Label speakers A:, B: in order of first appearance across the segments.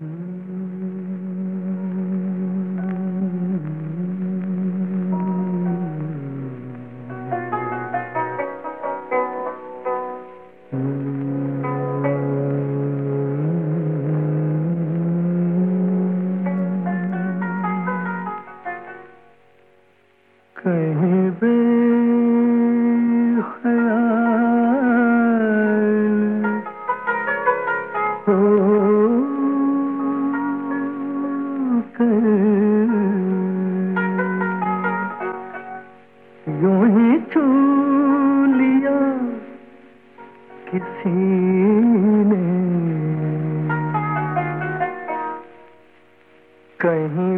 A: कहीं बेख्याल हो कर यूं ही छू लिया किसी ने, कहीं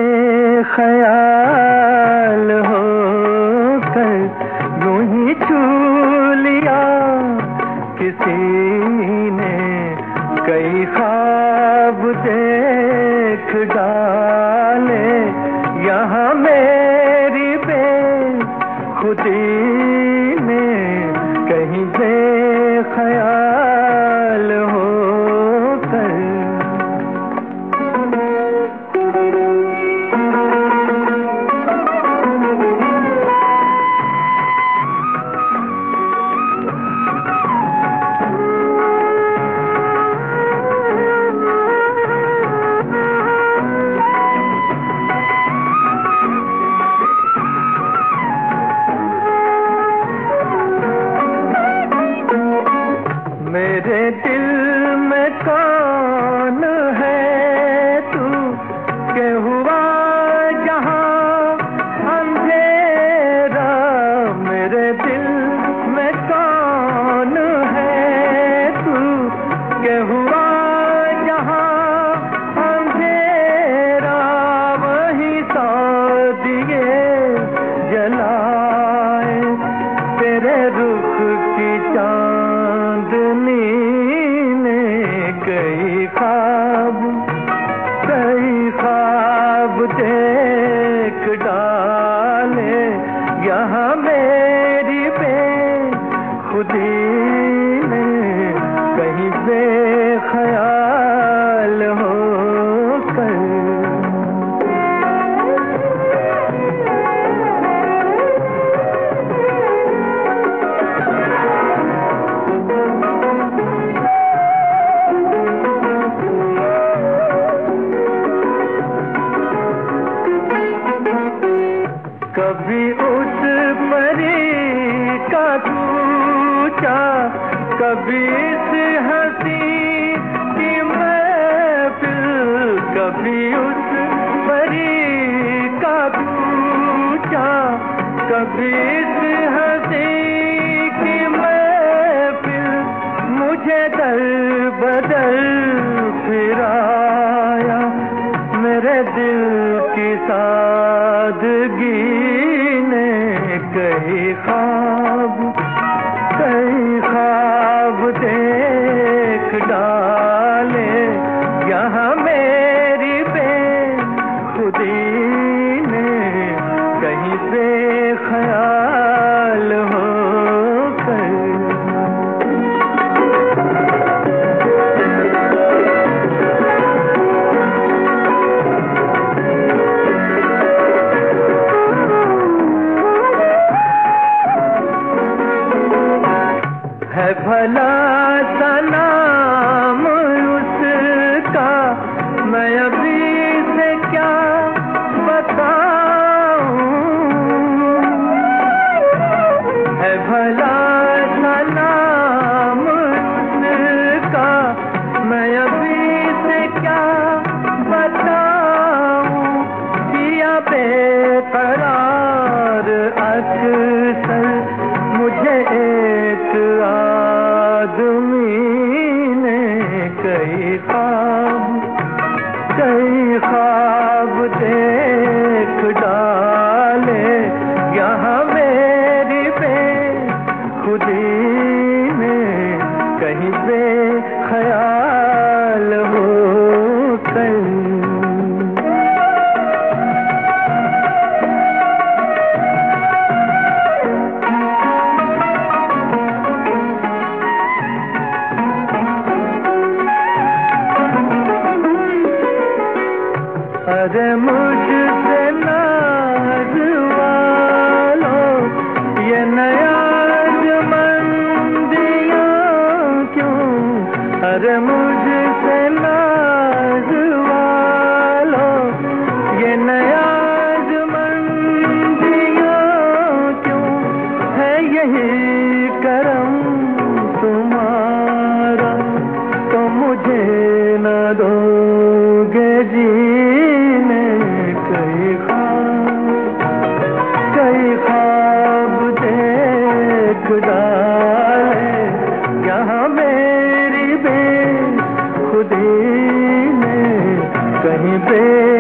A: बेख्याल हो कर यूं ही छू लिया किसी ने, कई ख्वाब देख डाले यहाँ मेरी बेखुदी ने, कहीं बेख्याल हो कर। मेरे दिल में कौन है तू के हुआ जहां अंधेरा, मेरे दिल में कौन है तू के हुआ जहां अंधेरा, वही सौ दिए जलाए तेरे रुख की चांदनी ने, कई ख्वाब देख डाले यहाँ मेरी बेखुदी ने, कहीं बेख्याल हो कर। कभी उस परी का कूचा, कभी इस हंसी की महफिल, कभी उस परी का कूचा, कभी इस हंसी की महफिल, मुझे दर बदर फिराया मेरे दिल की सादगी ने, कई ख्वाब देख डाले यहाँ मेरी बेखुदी ने, कहीं बेख्याल हो कर। है भला सा नाम उसका अरे मुझसे नाज वालों ये नया मंदियाँ क्यों, अरे मुझसे नाज वालों ये नया मंदियाँ क्यों, है यही करम तुम्हारा तो मुझे न दोगे जीने कई ख्वाब देख डाले यहाँ मेरी बेखुदी ने कहीं